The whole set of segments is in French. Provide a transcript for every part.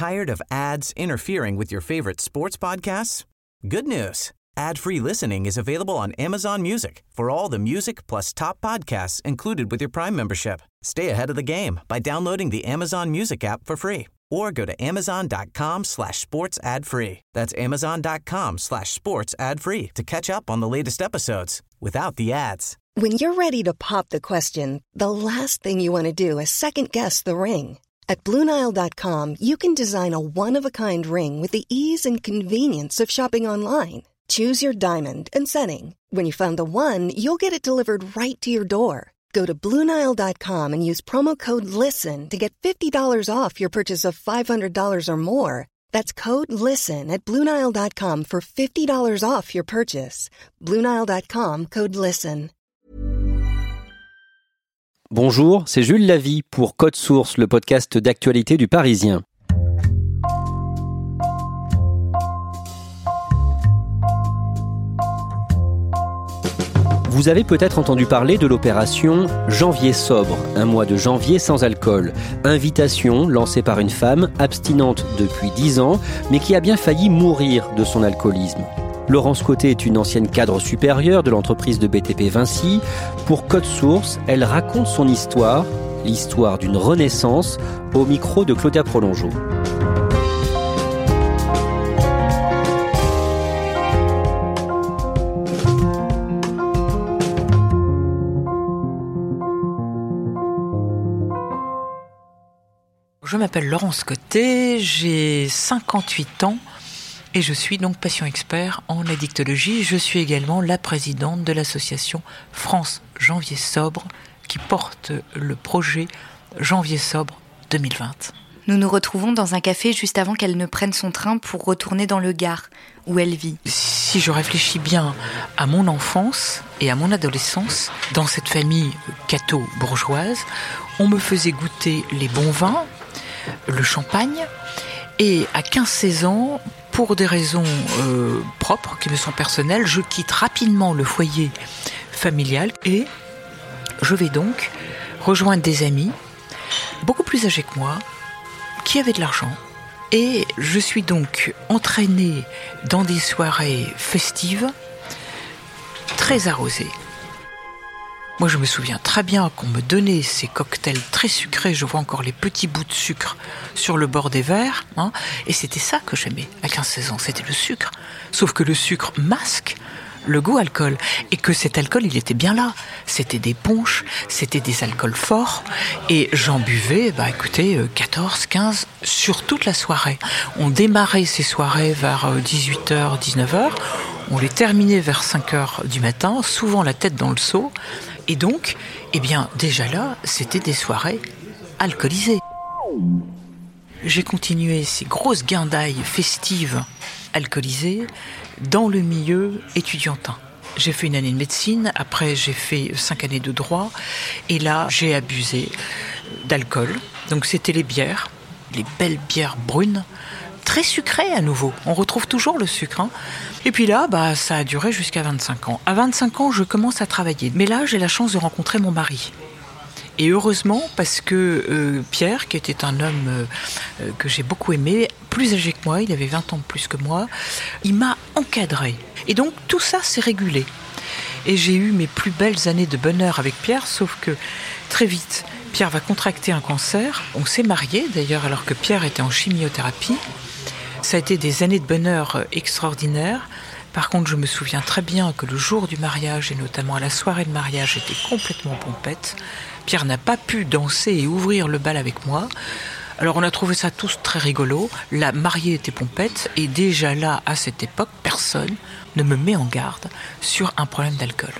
Tired of ads interfering with your favorite sports podcasts? Good news. Ad-free listening is available on Amazon Music for all the music plus top podcasts included with your Prime membership. Stay ahead of the game by downloading the Amazon Music app for free or go to amazon.com/sports ad free. That's amazon.com/sports ad free to catch up on the latest episodes without the ads. When you're ready to pop the question, the last thing you want to do is second-guess the ring. At BlueNile.com, you can design a one-of-a-kind ring with the ease and convenience of shopping online. Choose your diamond and setting. When you find the one, you'll get it delivered right to your door. Go to BlueNile.com and use promo code LISTEN to get $50 off your purchase of $500 or more. That's code LISTEN at BlueNile.com for $50 off your purchase. BlueNile.com, code LISTEN. Bonjour, c'est Jules Lavie pour Code Source, le podcast d'actualité du Parisien. Vous avez peut-être entendu parler de l'opération Janvier sobre, un mois de janvier sans alcool. Invitation lancée par une femme abstinente depuis 10 ans, mais qui a bien failli mourir de son alcoolisme. Laurence Côté est une ancienne cadre supérieure de l'entreprise de BTP Vinci. Pour Code Source, elle raconte son histoire, l'histoire d'une renaissance, au micro de Claudia Prolongeau. Je m'appelle Laurence Côté, j'ai 58 ans et je suis donc patient expert en addictologie. Je suis également la présidente de l'association France Janvier Sobre qui porte le projet Janvier Sobre 2020. Nous nous retrouvons dans un café juste avant qu'elle ne prenne son train pour retourner dans le Gard, où elle vit. Si je réfléchis bien à mon enfance et à mon adolescence, dans cette famille catho-bourgeoise, on me faisait goûter les bons vins, le champagne, et à 15-16 ans, pour des raisons propres, qui me sont personnelles, je quitte rapidement le foyer familial et je vais donc rejoindre des amis beaucoup plus âgés que moi, qui avaient de l'argent. Et je suis donc entraînée dans des soirées festives très arrosées. Moi, je me souviens très bien qu'on me donnait ces cocktails très sucrés. Je vois encore les petits bouts de sucre sur le bord des verres. Et c'était ça que j'aimais à 15-16 ans, c'était le sucre. Sauf que le sucre masque le goût alcool. Et que cet alcool, il était bien là. C'était des punchs, c'était des alcools forts. Et j'en buvais, 14, 15, sur toute la soirée. On démarrait ces soirées vers 18h, 19h. On les terminait vers 5h du matin, souvent la tête dans le seau. Et donc, déjà là, c'était des soirées alcoolisées. J'ai continué ces grosses guindailles festives alcoolisées dans le milieu étudiantin. J'ai fait une année de médecine, après j'ai fait 5 années de droit, et là j'ai abusé d'alcool. Donc c'était les bières, les belles bières brunes, très sucrées à nouveau. On retrouve toujours le sucre. Et puis là, ça a duré jusqu'à 25 ans. À 25 ans, je commence à travailler. Mais là, j'ai la chance de rencontrer mon mari. Et heureusement, parce que Pierre, qui était un homme que j'ai beaucoup aimé, plus âgé que moi, il avait 20 ans de plus que moi, il m'a encadré. Et donc, tout ça s'est régulé. Et j'ai eu mes plus belles années de bonheur avec Pierre, sauf que très vite, Pierre va contracter un cancer. On s'est mariés, d'ailleurs, alors que Pierre était en chimiothérapie. Ça a été des années de bonheur extraordinaires. Par contre, je me souviens très bien que le jour du mariage, et notamment à la soirée de mariage, j'étais complètement pompette. Pierre n'a pas pu danser et ouvrir le bal avec moi. Alors on a trouvé ça tous très rigolo. La mariée était pompette et déjà là, à cette époque, personne ne me met en garde sur un problème d'alcool.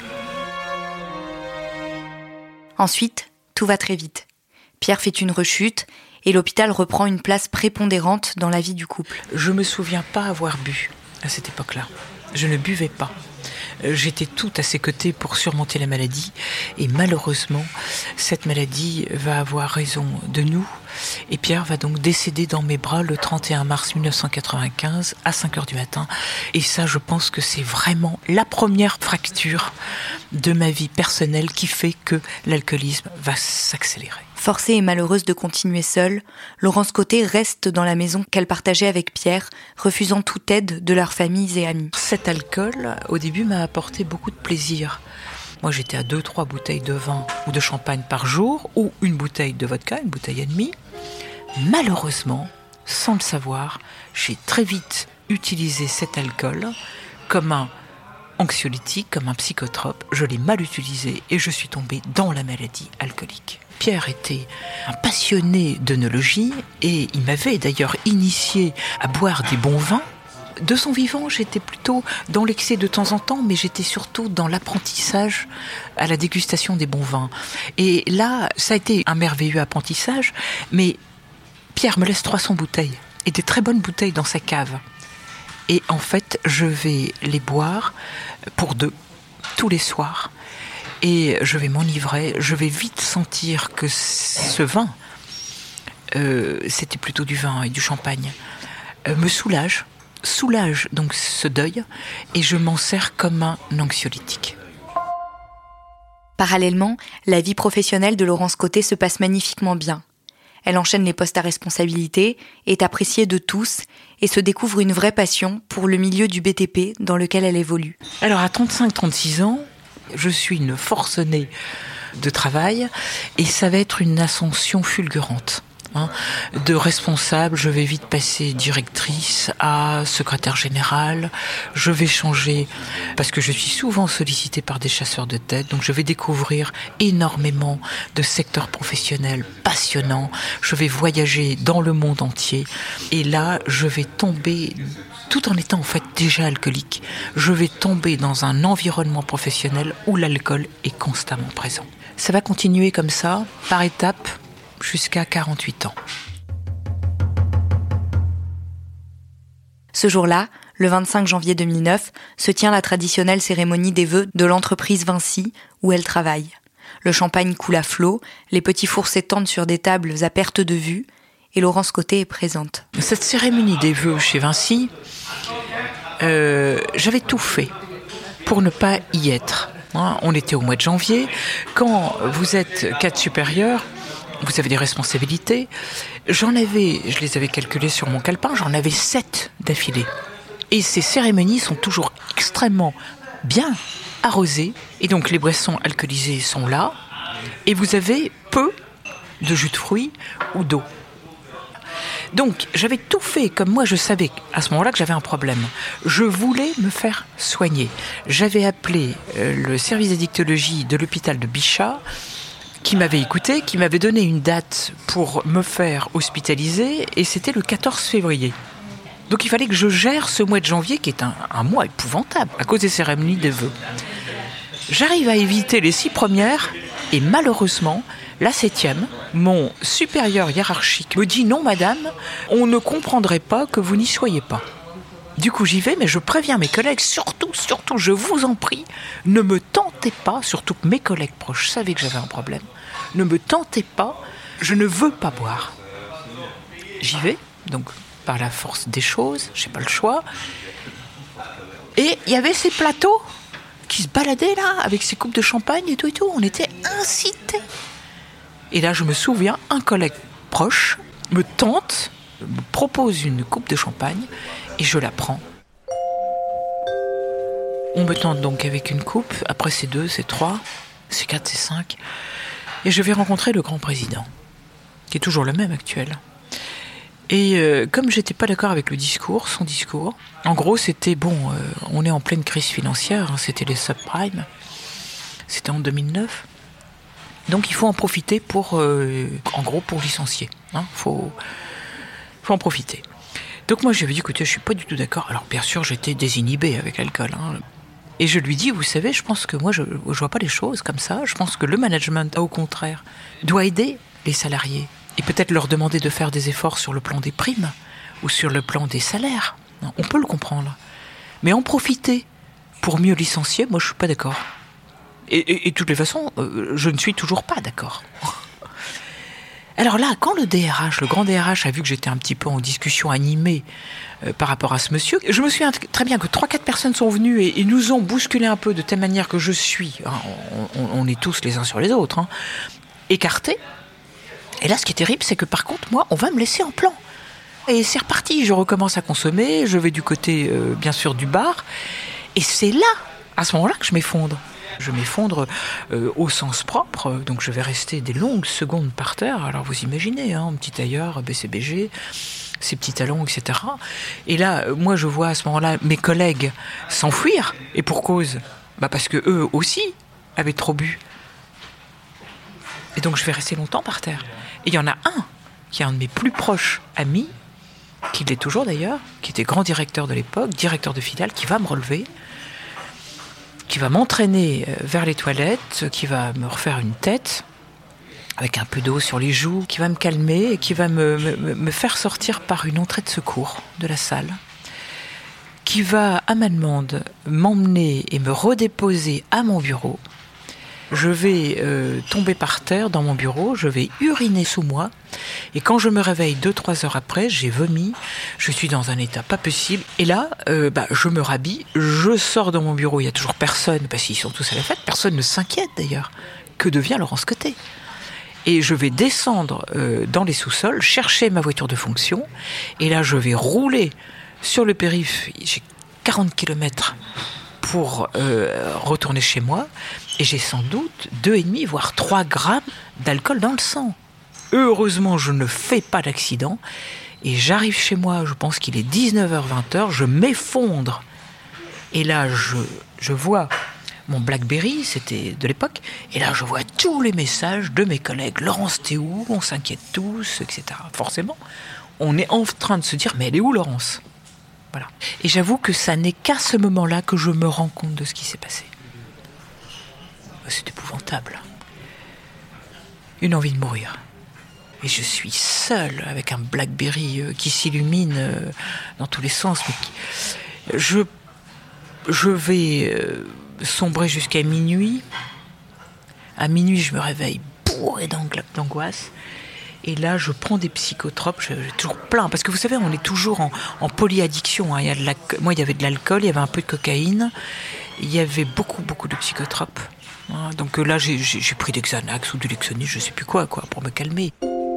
Ensuite, tout va très vite. Pierre fait une rechute et l'hôpital reprend une place prépondérante dans la vie du couple. Je me souviens pas avoir bu à cette époque-là. Je ne buvais pas. J'étais toute à ses côtés pour surmonter la maladie et malheureusement, cette maladie va avoir raison de nous Et Pierre va donc décéder dans mes bras le 31 mars 1995 à 5h du matin. Et ça, je pense que c'est vraiment la première fracture de ma vie personnelle qui fait que l'alcoolisme va s'accélérer. Forcée et malheureuse de continuer seule, Laurence Côté reste dans la maison qu'elle partageait avec Pierre, refusant toute aide de leurs familles et amis. Cet alcool, au début, m'a apporté beaucoup de plaisir. Moi, j'étais à 2-3 bouteilles de vin ou de champagne par jour, ou une bouteille de vodka, une bouteille et demie. Malheureusement, sans le savoir, j'ai très vite utilisé cet alcool comme un anxiolytique, comme un psychotrope. Je l'ai mal utilisé et je suis tombée dans la maladie alcoolique. Pierre était un passionné d'œnologie et il m'avait d'ailleurs initié à boire des bons vins. De son vivant, j'étais plutôt dans l'excès de temps en temps, mais j'étais surtout dans l'apprentissage à la dégustation des bons vins. Et là, ça a été un merveilleux apprentissage, mais Pierre me laisse 300 bouteilles, et des très bonnes bouteilles dans sa cave. Et en fait, je vais les boire pour 2, tous les soirs. Et je vais m'enivrer, je vais vite sentir que ce vin, c'était plutôt du vin et du champagne, me soulage donc ce deuil, et je m'en sers comme un anxiolytique. Parallèlement, la vie professionnelle de Laurence Côté se passe magnifiquement bien. Elle enchaîne les postes à responsabilité, est appréciée de tous et se découvre une vraie passion pour le milieu du BTP dans lequel elle évolue. Alors à 35-36 ans, je suis une forcenée de travail et ça va être une ascension fulgurante. De responsable, je vais vite passer directrice à secrétaire générale. Je vais changer parce que je suis souvent sollicitée par des chasseurs de tête. Donc je vais découvrir énormément de secteurs professionnels passionnants. Je vais voyager dans le monde entier. Et là, je vais tomber, tout en étant en fait déjà alcoolique, je vais tomber dans un environnement professionnel où l'alcool est constamment présent. Ça va continuer comme ça, par étapes, jusqu'à 48 ans. Ce jour-là, le 25 janvier 2009, se tient la traditionnelle cérémonie des vœux de l'entreprise Vinci où elle travaille. Le champagne coule à flot, les petits fours s'étendent sur des tables à perte de vue et Laurence Côté est présente. Cette cérémonie des vœux chez Vinci, j'avais tout fait pour ne pas y être. On était au mois de janvier. Quand vous êtes cadre supérieur, vous avez des responsabilités. Je les avais calculées sur mon calepin, j'en avais 7 d'affilée. Et ces cérémonies sont toujours extrêmement bien arrosées. Et donc les boissons alcoolisées sont là. Et vous avez peu de jus de fruits ou d'eau. Donc j'avais tout fait comme moi je savais à ce moment-là que j'avais un problème. Je voulais me faire soigner. J'avais appelé le service d'addictologie de l'hôpital de Bichat, qui m'avait écouté, qui m'avait donné une date pour me faire hospitaliser, et c'était le 14 février. Donc il fallait que je gère ce mois de janvier, qui est un mois épouvantable, à cause des cérémonies des vœux. J'arrive à éviter les 6 premières, et malheureusement, la 7e, mon supérieur hiérarchique me dit « Non madame, on ne comprendrait pas que vous n'y soyez pas ». Du coup, j'y vais, mais je préviens mes collègues, surtout, je vous en prie, ne me tentez pas, surtout que mes collègues proches savaient que j'avais un problème, ne me tentez pas, je ne veux pas boire. J'y vais, donc par la force des choses, j'ai pas le choix. Et il y avait ces plateaux qui se baladaient là, avec ces coupes de champagne et tout, on était incités. Et là, je me souviens, un collègue proche me tente, me propose une coupe de champagne, et je la prends. On me tente donc avec une coupe, après c'est 2, c'est 3, c'est 4, c'est 5. Et je vais rencontrer le grand président, qui est toujours le même actuel. Et comme j'étais pas d'accord avec son discours, en gros c'était on est en pleine crise financière, c'était les subprimes, c'était en 2009. Donc il faut en profiter pour licencier. Faut en profiter. Donc moi, j'avais dit, écoutez, je suis pas du tout d'accord. Alors, bien sûr, j'étais désinhibée avec l'alcool. Et je lui dis, vous savez, je pense que moi, je vois pas les choses comme ça. Je pense que le management, au contraire, doit aider les salariés. Et peut-être leur demander de faire des efforts sur le plan des primes ou sur le plan des salaires. On peut le comprendre. Mais en profiter pour mieux licencier, moi, je suis pas d'accord. Et de toutes les façons, je ne suis toujours pas d'accord. Alors là, quand le grand DRH a vu que j'étais un petit peu en discussion animée par rapport à ce monsieur, je me souviens très bien que 3-4 personnes sont venues et nous ont bousculé un peu de telle manière que je suis, on est tous les uns sur les autres, écartés. Et là, ce qui est terrible, c'est que par contre, moi, on va me laisser en plan. Et c'est reparti, je recommence à consommer, je vais du côté, bien sûr, du bar. Et c'est là, à ce moment-là, que je m'effondre. Je m'effondre au sens propre, donc je vais rester des longues secondes par terre. Alors vous imaginez, un petit tailleur, BCBG, ses petits talons, etc. Et là, moi je vois à ce moment-là mes collègues s'enfuir, et pour cause, parce que eux aussi avaient trop bu. Et donc je vais rester longtemps par terre. Et il y en a un, qui est un de mes plus proches amis, qui l'est toujours d'ailleurs, qui était grand directeur de l'époque, directeur de filiale, qui va me relever, qui va m'entraîner vers les toilettes, qui va me refaire une tête, avec un peu d'eau sur les joues, qui va me calmer et qui va me faire sortir par une entrée de secours de la salle, qui va, à ma demande, m'emmener et me redéposer à mon bureau. Je vais tomber par terre dans mon bureau, je vais uriner sous moi, et quand je me réveille 2-3 heures après, j'ai vomi, je suis dans un état pas possible, et là, je me rhabille, je sors de mon bureau, il n'y a toujours personne, parce qu'ils sont tous à la fête, personne ne s'inquiète d'ailleurs. Que devient Laurence Côté ? Et je vais descendre dans les sous-sols, chercher ma voiture de fonction, et là je vais rouler sur le périph', j'ai 40 km pour retourner chez moi, et j'ai sans doute 2,5 voire 3 grammes d'alcool dans le sang. Heureusement, je ne fais pas d'accident, et j'arrive chez moi, je pense qu'il est 19h-20h, je m'effondre. Et là, je vois mon BlackBerry, c'était de l'époque, et là, je vois tous les messages de mes collègues. Laurence, t'es où ? On s'inquiète tous, etc. Forcément, on est en train de se dire, mais elle est où, Laurence ? Voilà. Et j'avoue que ça n'est qu'à ce moment-là que je me rends compte de ce qui s'est passé. C'est épouvantable. Une envie de mourir. Et je suis seule avec un BlackBerry qui s'illumine dans tous les sens. Mais je vais sombrer jusqu'à minuit. À minuit, je me réveille bourrée d'angoisse. Et là, je prends des psychotropes, j'ai toujours plein. Parce que vous savez, on est toujours en polyaddiction. Moi, il y avait de l'alcool, il y avait un peu de cocaïne. Il y avait beaucoup, beaucoup de psychotropes. Donc là, j'ai pris des Xanax ou du Lexonis, je ne sais plus quoi, pour me calmer.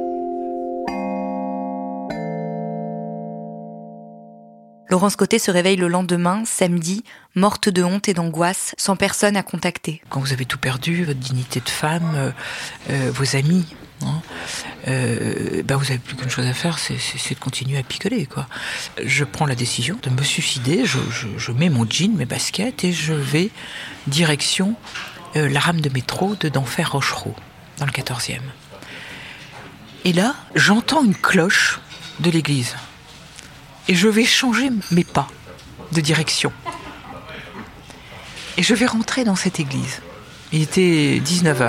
Laurence Côté se réveille le lendemain, samedi, morte de honte et d'angoisse, sans personne à contacter. Quand vous avez tout perdu, votre dignité de femme, vos amis, vous n'avez plus qu'une chose à faire, c'est de continuer à picoler, quoi. Je prends la décision de me suicider, je mets mon jean, mes baskets, et je vais direction la rame de métro de d'Enfer-Rochereau, dans le 14e. Et là, j'entends une cloche de l'église. Et je vais changer mes pas de direction. Et je vais rentrer dans cette église. Il était 19h.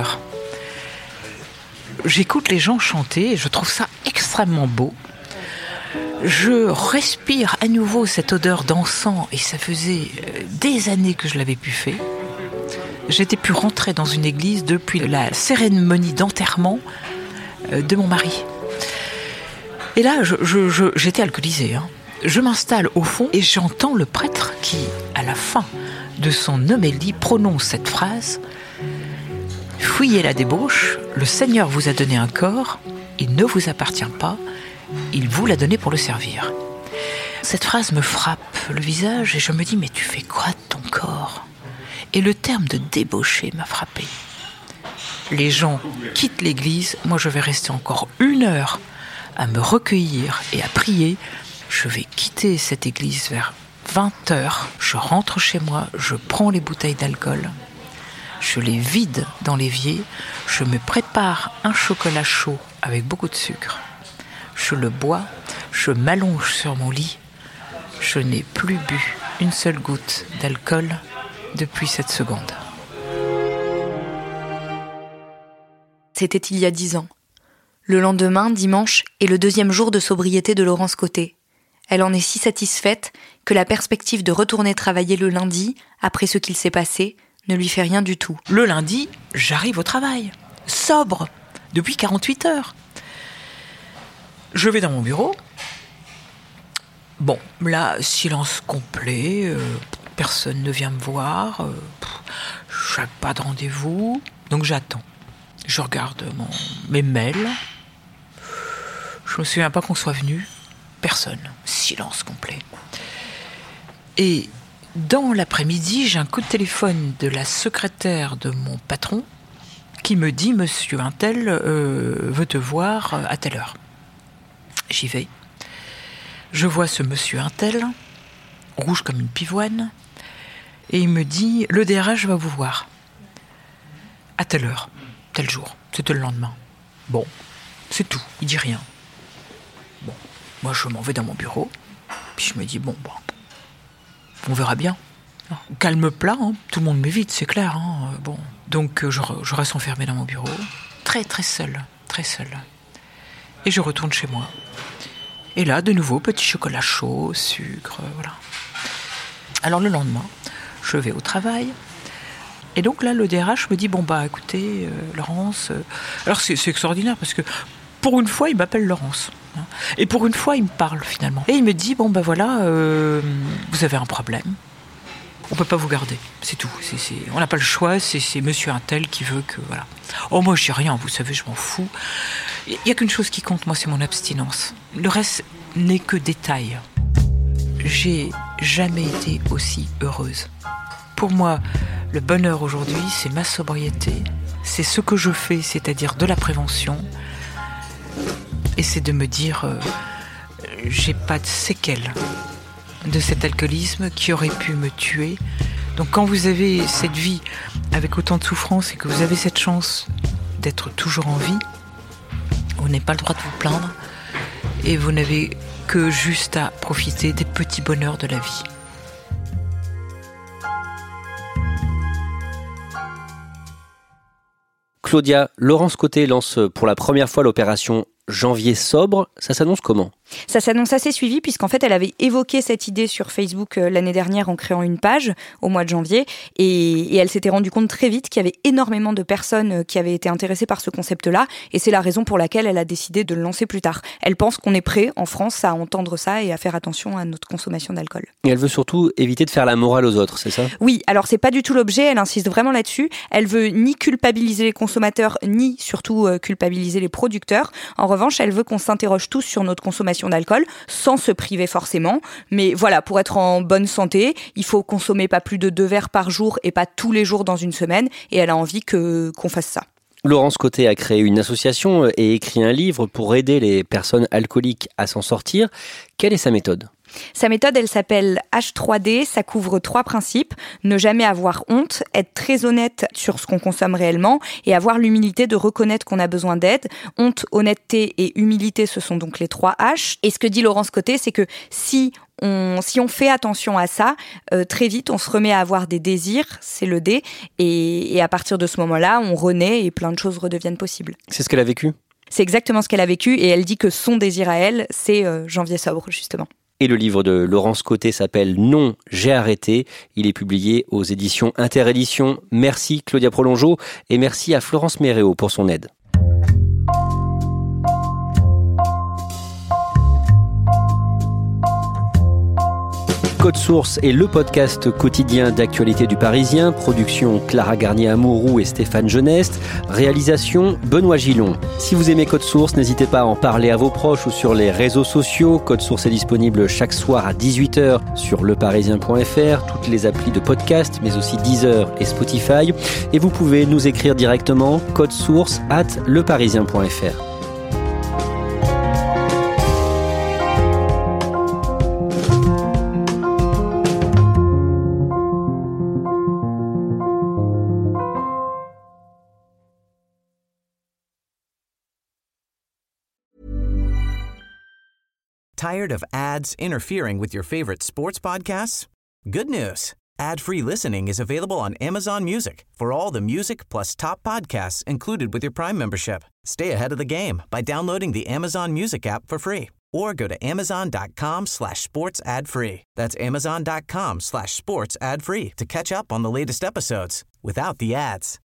J'écoute les gens chanter et je trouve ça extrêmement beau. Je respire à nouveau cette odeur d'encens et ça faisait des années que je l'avais plus fait. J'étais pu rentrer dans une église depuis la cérémonie d'enterrement de mon mari. Et là, j'étais alcoolisée. Je m'installe au fond et j'entends le prêtre qui, à la fin de son homélie, prononce cette phrase « Fuyez la débauche, le Seigneur vous a donné un corps, il ne vous appartient pas, il vous l'a donné pour le servir. » Cette phrase me frappe le visage et je me dis « Mais tu fais quoi de ton corps ?» Et le terme de débauché m'a frappé. Les gens quittent l'église, moi je vais rester encore 1 heure à me recueillir et à prier. Je vais quitter cette église vers 20h, je rentre chez moi, je prends les bouteilles d'alcool, je les vide dans l'évier, je me prépare un chocolat chaud avec beaucoup de sucre, je le bois, je m'allonge sur mon lit, je n'ai plus bu une seule goutte d'alcool depuis cette seconde. C'était il y a 10 ans. Le lendemain, dimanche, est le 2e jour de sobriété de Laurence Côté. Elle en est si satisfaite que la perspective de retourner travailler le lundi, après ce qu'il s'est passé, ne lui fait rien du tout. Le lundi, j'arrive au travail, sobre, depuis 48 heures. Je vais dans mon bureau. Bon, là, silence complet. Personne ne vient me voir. Je n'ai pas de rendez-vous. Donc j'attends. Je regarde mes mails. Je me souviens pas qu'on soit venu. Personne. Silence complet. Et dans l'après-midi, j'ai un coup de téléphone de la secrétaire de mon patron qui me dit « Monsieur Untel veut te voir à telle heure ». J'y vais. Je vois ce monsieur Untel, rouge comme une pivoine, et il me dit « Le DRH va vous voir. À telle heure, tel jour. » C'était le lendemain. Bon, c'est tout. Il dit rien. Bon, moi je m'en vais dans mon bureau, puis je me dis « Bon, on verra bien. » Calme plat, hein. Tout le monde m'évite, c'est clair. Hein. Bon. Donc je reste enfermée dans mon bureau, très très seule, très seule. Et je retourne chez moi. Et là, de nouveau, petit chocolat chaud, sucre, voilà. Alors le lendemain, je vais au travail. Et donc là, le DRH me dit, écoutez, Laurence... Alors c'est extraordinaire parce que pour une fois, il m'appelle Laurence. Hein. Et pour une fois, il me parle finalement. Et il me dit, vous avez un problème. On peut pas vous garder, c'est tout. On n'a pas le choix, c'est monsieur Untel qui veut que... Voilà. Oh, moi, je dis rien, vous savez, je m'en fous. Il n'y a qu'une chose qui compte, moi, c'est mon abstinence. Le reste n'est que détail. J'ai jamais été aussi heureuse. Pour moi, le bonheur aujourd'hui, c'est ma sobriété. C'est ce que je fais, c'est-à-dire de la prévention. Et c'est de me dire, j'ai pas de séquelles de cet alcoolisme qui aurait pu me tuer. Donc quand vous avez cette vie avec autant de souffrance et que vous avez cette chance d'être toujours en vie, vous n'avez pas le droit de vous plaindre et vous n'avez que juste à profiter des petits bonheurs de la vie. Claudia, Laurence Côté lance pour la première fois l'opération Janvier sobre. Ça s'annonce comment ? Ça s'annonce assez suivi puisqu'en fait elle avait évoqué cette idée sur Facebook l'année dernière en créant une page au mois de janvier et elle s'était rendue compte très vite qu'il y avait énormément de personnes qui avaient été intéressées par ce concept-là et c'est la raison pour laquelle elle a décidé de le lancer plus tard. Elle pense qu'on est prêt en France à entendre ça et à faire attention à notre consommation d'alcool. Et elle veut surtout éviter de faire la morale aux autres, c'est ça ? Oui, alors c'est pas du tout l'objet, elle insiste vraiment là-dessus. Elle veut ni culpabiliser les consommateurs ni surtout culpabiliser les producteurs. En revanche, elle veut qu'on s'interroge tous sur notre consommation d'alcool, sans se priver forcément. Mais voilà, pour être en bonne santé, il faut consommer pas plus de 2 verres par jour et pas tous les jours dans une semaine. Et elle a envie qu'on fasse ça. Laurence Côté a créé une association et écrit un livre pour aider les personnes alcooliques à s'en sortir. Quelle est sa méthode ? Sa méthode, elle s'appelle H3D, ça couvre 3 principes. Ne jamais avoir honte, être très honnête sur ce qu'on consomme réellement et avoir l'humilité de reconnaître qu'on a besoin d'aide. Honte, honnêteté et humilité, ce sont donc les 3 H. Et ce que dit Laurence Côté, c'est que si on fait attention à ça, très vite, on se remet à avoir des désirs, c'est le D, et à partir de ce moment-là, on renaît et plein de choses redeviennent possibles. C'est ce qu'elle a vécu ? C'est exactement ce qu'elle a vécu et elle dit que son désir à elle, c'est Janvier sobre, justement. Et le livre de Laurence Côté s'appelle « Non, j'ai arrêté ». Il est publié aux éditions Interéditions. Merci Claudia Prolongeau et merci à Florence Méréo pour son aide. Code Source est le podcast quotidien d'actualité du Parisien. Production Clara Garnier-Amouroux et Stéphane Geneste. Réalisation Benoît Gillon. Si vous aimez Code Source, n'hésitez pas à en parler à vos proches ou sur les réseaux sociaux. Code Source est disponible chaque soir à 18h sur leparisien.fr, toutes les applis de podcast, mais aussi Deezer et Spotify. Et vous pouvez nous écrire directement codesource@leparisien.fr. Tired of ads interfering with your favorite sports podcasts? Good news. Ad-free listening is available on Amazon Music for all the music plus top podcasts included with your Prime membership. Stay ahead of the game by downloading the Amazon Music app for free or go to amazon.com/sports ad free. That's amazon.com/sports ad free to catch up on the latest episodes without the ads.